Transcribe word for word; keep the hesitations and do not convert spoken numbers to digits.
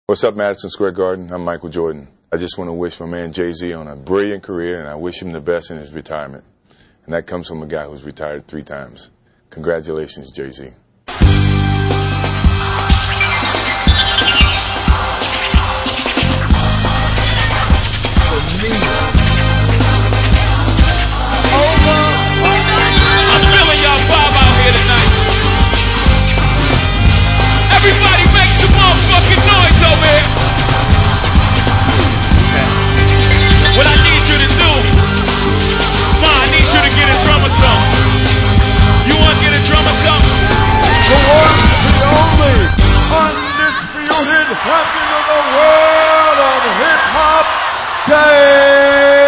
What's up, Madison Square Garden? I'm Michael Jordan. I just want to wish my man Jay-Z on a brilliant career, and I wish him the best in his retirement. And that comes from a guy who's retired three times. Congratulations, Jay-Z. I'm feeling y'all vibe out here tonight. Everybody make some motherfucking noise over here. What I need you to do, Ma, I need you to get a drummer song. You want to get a drummer song? The one, the only, undisputed champion of the world of hip-hop, Jay